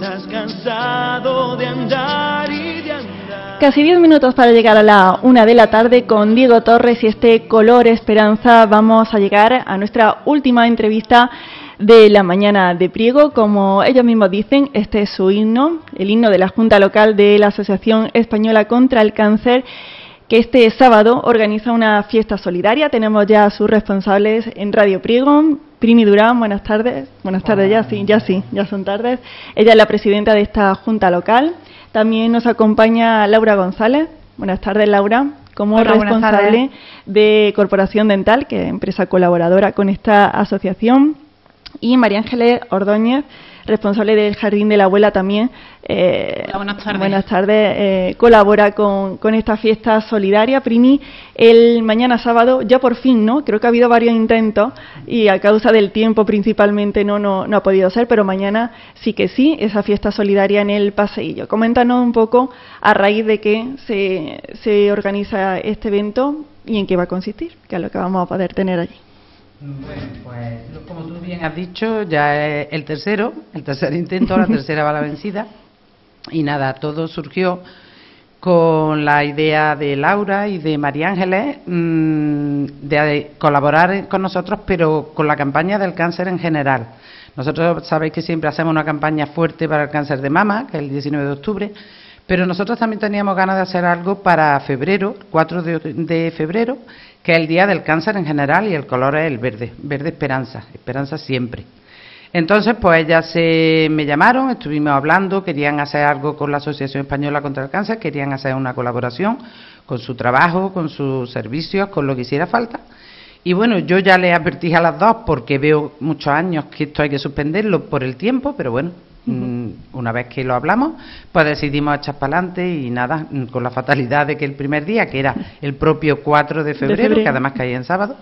estás cansado de andar y de andar. Casi 10 minutos para llegar a la 1 de la tarde con Diego Torres y este Color Esperanza. Vamos a llegar a nuestra última entrevista de la mañana de Priego. Como ellos mismos dicen, este es su himno, el himno de la Junta Local de la Asociación Española contra el Cáncer, que este sábado organiza una fiesta solidaria. Tenemos ya a sus responsables en Radio Priego. Primi Durán, buenas tardes. Buenas tardes, ya son tardes. Ella es la presidenta de esta Junta Local. También nos acompaña Laura González. Buenas tardes, Laura. Como responsable de Corporación Dental, que es empresa colaboradora con esta asociación. Y María Ángeles Ordóñez, responsable del Jardín de la Abuela también. Hola, buenas tardes. Buenas tardes. Colabora con esta fiesta solidaria. Primi, el mañana sábado, ya por fin, ¿no? Creo que ha habido varios intentos y a causa del tiempo principalmente no ha podido ser, pero mañana sí que sí, esa fiesta solidaria en el Paseillo. Coméntanos un poco a raíz de qué se organiza este evento y en qué va a consistir, que es lo que vamos a poder tener allí. Bueno, pues como tú bien has dicho, ya es el tercer intento, la tercera va la vencida. Y nada, todo surgió con la idea de Laura y de María Ángeles de colaborar con nosotros, pero con la campaña del cáncer en general. Nosotros sabéis que siempre hacemos una campaña fuerte para el cáncer de mama, que es el 19 de octubre, pero nosotros también teníamos ganas de hacer algo para febrero, 4 de febrero, que es el día del cáncer en general, y el color es el verde, verde esperanza siempre. Entonces, pues ellas me llamaron, estuvimos hablando, querían hacer algo con la Asociación Española contra el Cáncer, querían hacer una colaboración con su trabajo, con sus servicios, con lo que hiciera falta. Y bueno, yo ya les advertí a las dos, porque veo muchos años que esto hay que suspenderlo por el tiempo, pero bueno, una vez que lo hablamos, pues decidimos echar para adelante y nada, con la fatalidad de que el primer día, que era el propio 4 de febrero, que además caía en sábado,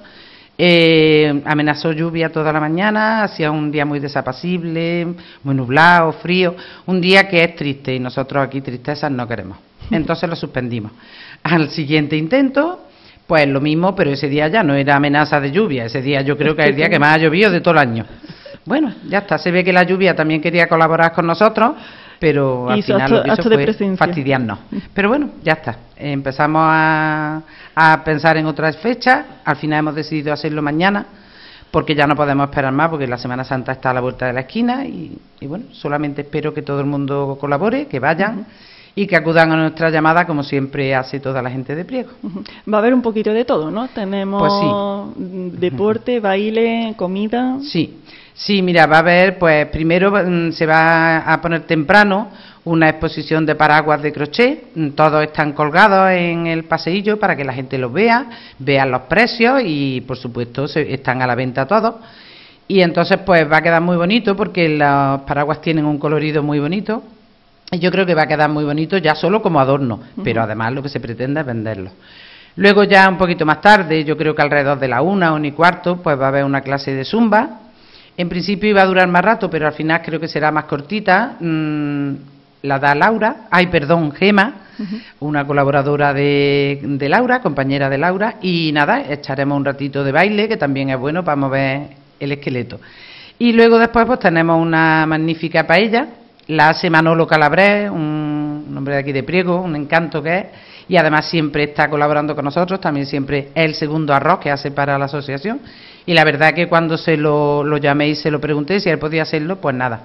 amenazó lluvia toda la mañana, hacía un día muy desapacible, muy nublado, frío, un día que es triste y nosotros aquí tristezas no queremos. Entonces lo suspendimos. Al siguiente intento, pues lo mismo, pero ese día ya no era amenaza de lluvia, ese día yo creo que es el día que más ha llovido de todo el año. Bueno, ya está, se ve que la lluvia también quería colaborar con nosotros, pero al final lo que hizo fue fastidiarnos. Pero bueno, ya está, empezamos a pensar en otras fechas, al final hemos decidido hacerlo mañana, porque ya no podemos esperar más, porque la Semana Santa está a la vuelta de la esquina, y bueno, solamente espero que todo el mundo colabore, que vayan, y que acudan a nuestra llamada, como siempre hace toda la gente de Priego. Va a haber un poquito de todo, ¿no? Tenemos pues sí. Deporte, baile, comida. Sí, mira, va a haber, pues primero se va a poner temprano una exposición de paraguas de crochet, todos están colgados en el paseillo para que la gente los vea, vean los precios y por supuesto están a la venta todos. Y entonces pues va a quedar muy bonito porque los paraguas tienen un colorido muy bonito. Y yo creo que va a quedar muy bonito ya solo como adorno, pero además lo que se pretende es venderlo. Luego ya un poquito más tarde, yo creo que alrededor de la 1:15, pues va a haber una clase de zumba. En principio iba a durar más rato, pero al final creo que será más cortita. La da Gema, una colaboradora de Laura, compañera de Laura. Y nada, echaremos un ratito de baile, que también es bueno para mover el esqueleto. Y luego después pues tenemos una magnífica paella. La hace Manolo Calabrés, un hombre de aquí de Priego, un encanto que es, y además siempre está colaborando con nosotros, también siempre es el segundo arroz que hace para la asociación, y la verdad que cuando se lo llamé y se lo pregunté si él podía hacerlo, pues nada,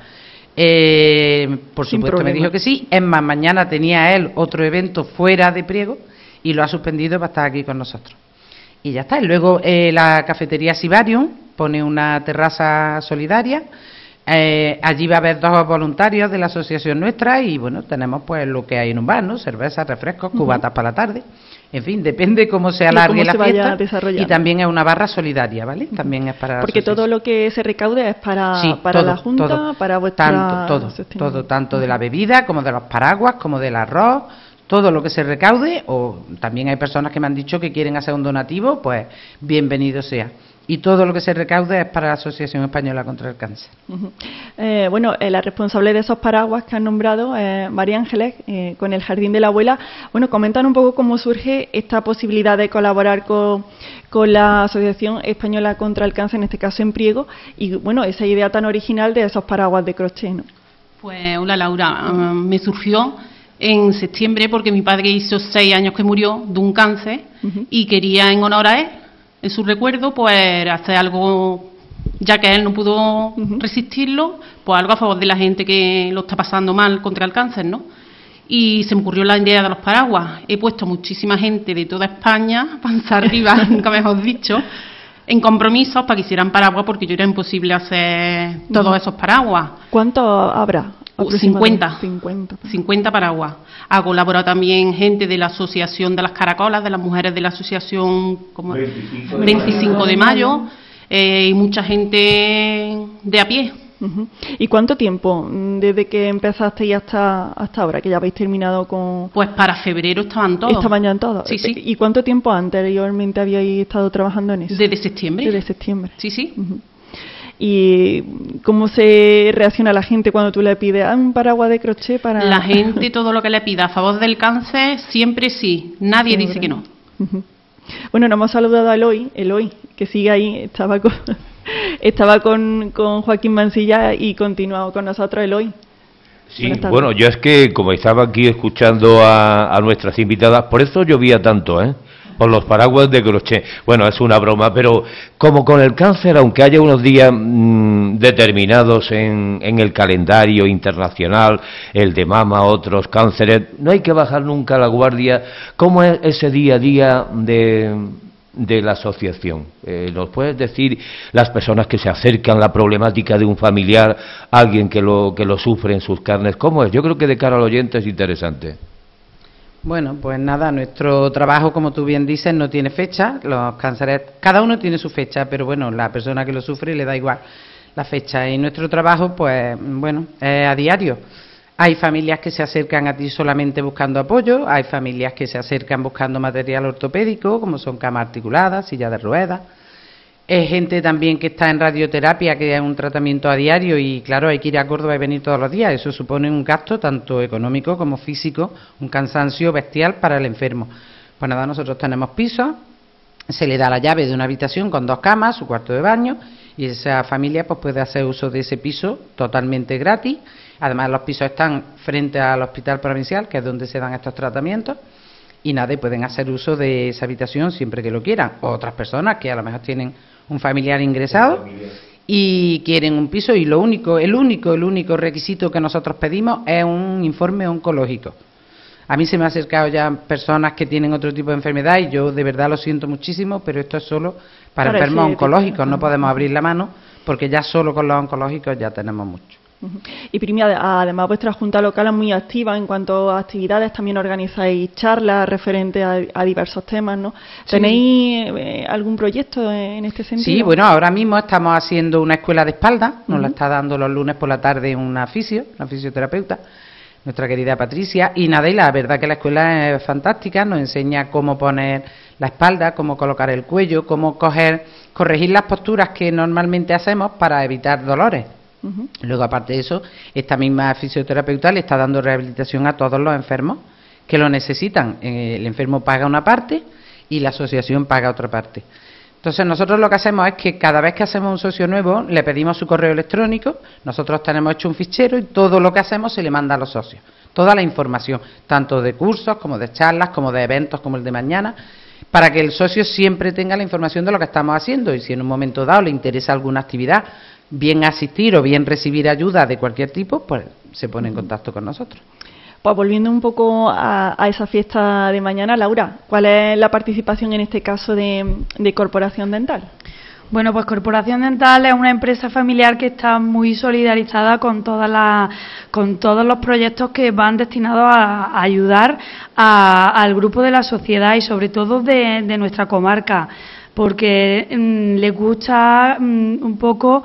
por supuesto me dijo que sí. Es más, mañana tenía él otro evento fuera de Priego y lo ha suspendido para estar aquí con nosotros. Y ya está. Y luego la cafetería Sibarium pone una terraza solidaria. Allí va a haber 2 voluntarios de la asociación nuestra y bueno, tenemos pues lo que hay en un bar, ¿no? Cervezas, refrescos, cubatas para la tarde. En fin, depende cómo se alargue la fiesta. Y también es una barra solidaria, ¿vale? También es para la porque todo lo que se recaude es para todo, la Junta, todo, para vuestra... Todo, tanto de la bebida como de los paraguas, como del arroz, todo lo que se recaude, o también hay personas que me han dicho que quieren hacer un donativo, pues bienvenido sea. Y todo lo que se recaude es para la Asociación Española contra el Cáncer. La responsable de esos paraguas que han nombrado, María Ángeles, con el Jardín de la Abuela. Bueno, comentan un poco cómo surge esta posibilidad de colaborar con la Asociación Española contra el Cáncer, en este caso en Priego, y bueno, esa idea tan original de esos paraguas de crochet, ¿no? Pues hola Laura, me surgió en septiembre porque mi padre hizo 6 años que murió de un cáncer y quería en honor a él, en su recuerdo, pues hacer algo, ya que él no pudo resistirlo, pues algo a favor de la gente que lo está pasando mal contra el cáncer, ¿no? Y se me ocurrió la idea de los paraguas. He puesto muchísima gente de toda España, panza arriba, nunca mejor dicho, en compromisos para que hicieran paraguas, porque yo era imposible hacer todos esos paraguas. ¿Cuánto habrá? 50. 50. 50 paraguas. Ha colaborado también gente de la Asociación de las Caracolas, de las mujeres de la Asociación 25 de Mayo, y mucha gente de a pie. ¿Y cuánto tiempo desde que empezaste y hasta ahora, que ya habéis terminado con...? Pues para febrero estaban todos. ¿Estaban ya en todos? Sí, sí. ¿Y cuánto tiempo anteriormente habíais estado trabajando en eso? Desde septiembre. Desde septiembre. Sí, sí. ¿Y cómo se reacciona la gente cuando tú le pides un paraguas de crochet para...? La gente, todo lo que le pida a favor del cáncer, siempre sí. Nadie Siempre. dice que no. Bueno, nos hemos saludado a Eloy, que sigue ahí, estaba con Joaquín Mansilla y continuado con nosotros, Eloy. Sí, bueno, yo es que como estaba aquí escuchando a nuestras invitadas, por eso llovía tanto, por los paraguas de crochet. Bueno, es una broma, pero como con el cáncer, aunque haya unos días determinados en el calendario internacional, el de mama, otros cánceres, no hay que bajar nunca la guardia. ¿Cómo es ese día a día de la asociación? ¿Nos puedes decir las personas que se acercan, la problemática de un familiar, alguien que lo sufre en sus carnes? ¿Cómo es? Yo creo que de cara al oyente es interesante. Bueno, pues nada, nuestro trabajo, como tú bien dices, no tiene fecha. Los cánceres, cada uno tiene su fecha, pero bueno, la persona que lo sufre le da igual la fecha. Y nuestro trabajo, pues bueno, es a diario. Hay familias que se acercan a ti solamente buscando apoyo, hay familias que se acercan buscando material ortopédico, como son camas articuladas, sillas de ruedas. Es gente también que está en radioterapia, que es un tratamiento a diario y claro, hay que ir a Córdoba y venir todos los días. Eso supone un gasto tanto económico como físico, un cansancio bestial para el enfermo. Pues nada, nosotros tenemos pisos, se le da la llave de una habitación con 2 camas, su cuarto de baño y esa familia pues puede hacer uso de ese piso totalmente gratis. Además, los pisos están frente al hospital provincial, que es donde se dan estos tratamientos. Y nada, y pueden hacer uso de esa habitación siempre que lo quieran. O otras personas que a lo mejor tienen un familiar ingresado y quieren un piso y el único requisito que nosotros pedimos es un informe oncológico. A mí se me han acercado ya personas que tienen otro tipo de enfermedad y yo de verdad lo siento muchísimo, pero esto es solo para enfermos oncológicos. No podemos abrir la mano porque ya solo con los oncológicos ya tenemos mucho. Y Primi, además vuestra Junta Local es muy activa en cuanto a actividades, también organizáis charlas referentes a diversos temas, ¿no? Sí. ¿Tenéis algún proyecto en este sentido? Sí, bueno, ahora mismo estamos haciendo una escuela de espalda, nos la está dando los lunes por la tarde una fisioterapeuta, nuestra querida Patricia, y nada, y la verdad que la escuela es fantástica, nos enseña cómo poner la espalda, cómo colocar el cuello, cómo corregir las posturas que normalmente hacemos para evitar dolores. Luego, aparte de eso, esta misma fisioterapeuta le está dando rehabilitación a todos los enfermos que lo necesitan. El enfermo paga una parte y la asociación paga otra parte. Entonces, nosotros lo que hacemos es que cada vez que hacemos un socio nuevo, le pedimos su correo electrónico, nosotros tenemos hecho un fichero y todo lo que hacemos se le manda a los socios. Toda la información, tanto de cursos, como de charlas, como de eventos, como el de mañana, para que el socio siempre tenga la información de lo que estamos haciendo y si en un momento dado le interesa alguna actividad, bien asistir o bien recibir ayuda de cualquier tipo, pues se pone en contacto con nosotros. Pues volviendo un poco a esa fiesta de mañana, Laura, ¿cuál es la participación en este caso de Corporación Dental? Bueno, pues Corporación Dental es una empresa familiar que está muy solidarizada con todos los proyectos que van destinados a ayudar al grupo de la sociedad y sobre todo de nuestra comarca, porque les gusta un poco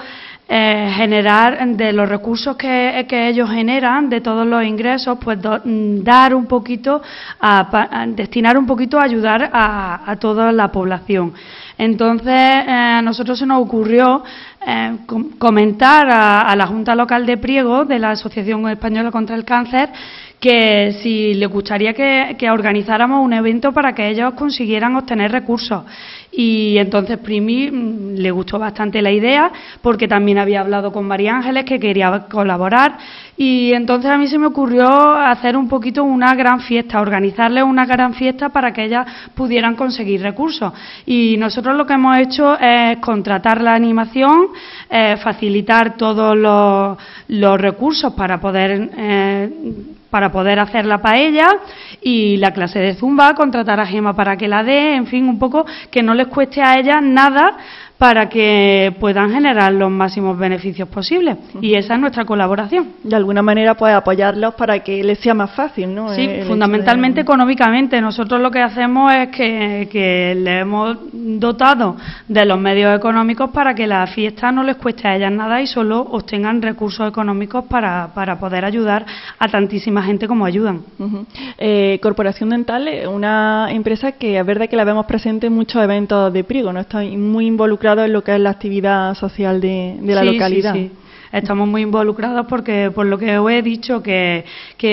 generar de los recursos que ellos generan, de todos los ingresos, pues dar un poquito, destinar un poquito a ayudar a toda la población. Entonces, a nosotros se nos ocurrió comentar a la Junta Local de Priego de la Asociación Española contra el Cáncer que si les gustaría que organizáramos un evento para que ellos consiguieran obtener recursos. Y entonces Primi le gustó bastante la idea, porque también había hablado con María Ángeles, que quería colaborar, y entonces a mí se me ocurrió hacer un poquito una gran fiesta, organizarles una gran fiesta para que ellas pudieran conseguir recursos. Y nosotros lo que hemos hecho es contratar la animación, facilitar todos los recursos para poder hacer la paella, y la clase de zumba, contratar a Gema para que la dé, en fin, un poco que no les cueste a ellas nada para que puedan generar los máximos beneficios posibles. Y esa es nuestra colaboración. De alguna manera, pues apoyarlos para que les sea más fácil, ¿no? Sí, fundamentalmente económicamente. Nosotros lo que hacemos es que le hemos dotado de los medios económicos para que la fiesta no les cueste a ellas nada y solo obtengan recursos económicos para poder ayudar a tantísima gente como ayudan. Corporación Dental, una empresa que es verdad que la vemos presente en muchos eventos de Priego, ¿no? Está muy involucrada en lo que es la actividad social de la localidad. Sí. Estamos muy involucrados porque, por lo que os he dicho, que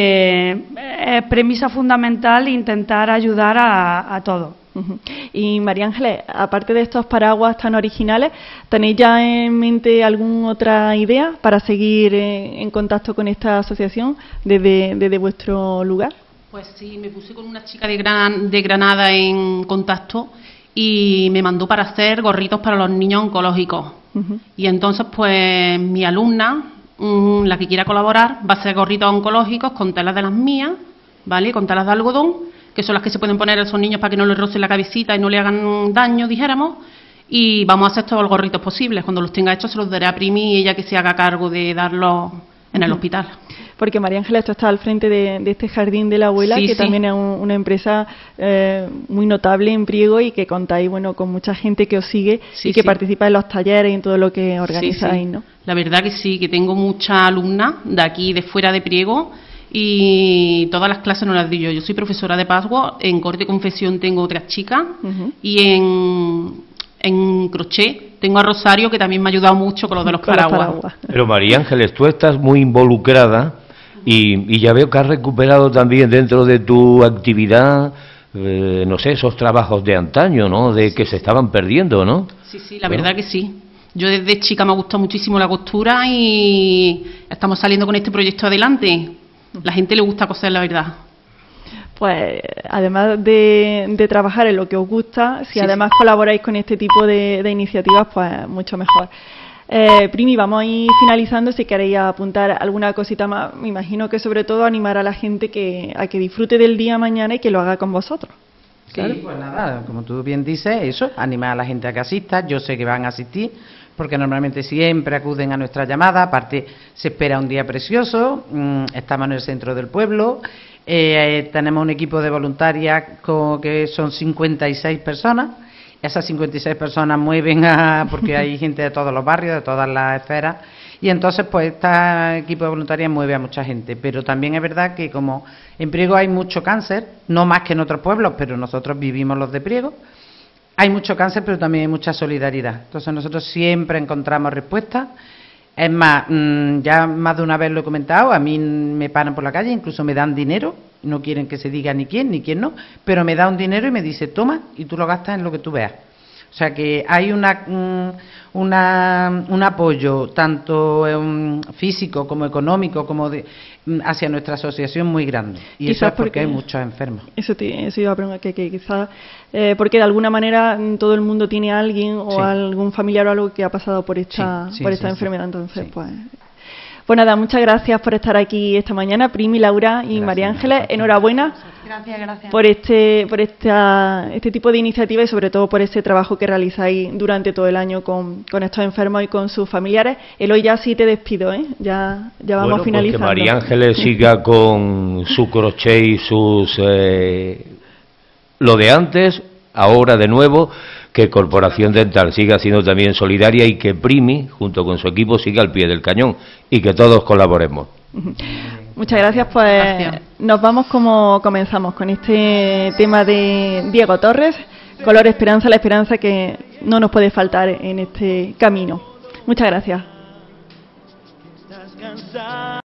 es premisa fundamental intentar ayudar a todos. Y María Ángeles, aparte de estos paraguas tan originales, ¿tenéis ya en mente alguna otra idea para seguir en contacto con esta asociación desde vuestro lugar? Pues sí, me puse con una chica de Granada en contacto y me mandó para hacer gorritos para los niños oncológicos. Y entonces, pues, mi alumna, la que quiera colaborar, va a hacer gorritos oncológicos con telas de las mías, ¿vale? Con telas de algodón, que son las que se pueden poner a esos niños para que no les rocen la cabecita y no le hagan daño, dijéramos. Y vamos a hacer todos los gorritos posibles. Cuando los tenga hechos, se los daré a Primi y ella que se haga cargo de darlos en el hospital. Porque María Ángeles, esto está al frente de este Jardín de la Abuela, que también es una empresa muy notable en Priego y que contáis, bueno, con mucha gente que os sigue y que participa en los talleres y en todo lo que organizáis, ¿no? La verdad que sí, que tengo muchas alumnas de aquí, de fuera de Priego, y todas las clases no las doy yo. Yo soy profesora de password, en corte y confección tengo otras chicas, y en crochet tengo a Rosario, que también me ha ayudado mucho con lo de los paraguas. Pero María Ángeles, tú estás muy involucrada y ya veo que has recuperado también dentro de tu actividad, no sé, esos trabajos de antaño, ¿no? De que se estaban perdiendo, ¿no? Sí, la verdad que sí. Yo desde chica me ha gustado muchísimo la costura y estamos saliendo con este proyecto adelante. La gente le gusta coser, la verdad. Pues además de trabajar en lo que os gusta, si además colaboráis con este tipo de iniciativas, pues mucho mejor. Primi, vamos a ir finalizando. Si queréis apuntar alguna cosita más, me imagino que sobre todo animar a la gente a que disfrute del día mañana y que lo haga con vosotros. Claro. Sí, pues nada, como tú bien dices, eso, animar a la gente a que asista. Yo sé que van a asistir, porque normalmente siempre acuden a nuestra llamada. Aparte, se espera un día precioso, estamos en el centro del pueblo, tenemos un equipo de voluntarias que son 56 personas. Esas 56 personas mueven porque hay gente de todos los barrios, de todas las esferas, y entonces pues este equipo de voluntarias mueve a mucha gente. Pero también es verdad que como en Priego hay mucho cáncer, no más que en otros pueblos, pero nosotros vivimos los de Priego, hay mucho cáncer, pero también hay mucha solidaridad. Entonces nosotros siempre encontramos respuestas. Es más, ya más de una vez lo he comentado, a mí me paran por la calle, incluso me dan dinero, no quieren que se diga ni quién no, pero me da un dinero y me dice, toma, y tú lo gastas en lo que tú veas. O sea que hay un apoyo tanto físico como económico como hacia nuestra asociación muy grande. Y quizás eso es porque hay muchos enfermos. Eso iba a preguntar, que quizás porque de alguna manera todo el mundo tiene a alguien o algún familiar o algo que ha pasado por esta enfermedad. Entonces, pues nada, muchas gracias por estar aquí esta mañana, Primi, Laura y María Ángeles. Enhorabuena. Gracias. Por este tipo de iniciativa y sobre todo por ese trabajo que realizáis durante todo el año con estos enfermos y con sus familiares. Eloy, ya sí te despido, ya vamos finalizando. Pues que María Ángeles siga con su crochet y sus lo de antes, ahora de nuevo, que Corporación Dental siga siendo también solidaria y que Primi, junto con su equipo, siga al pie del cañón y que todos colaboremos. Muchas gracias, pues nos vamos como comenzamos con este tema de Diego Torres, Color Esperanza, la esperanza que no nos puede faltar en este camino. Muchas gracias.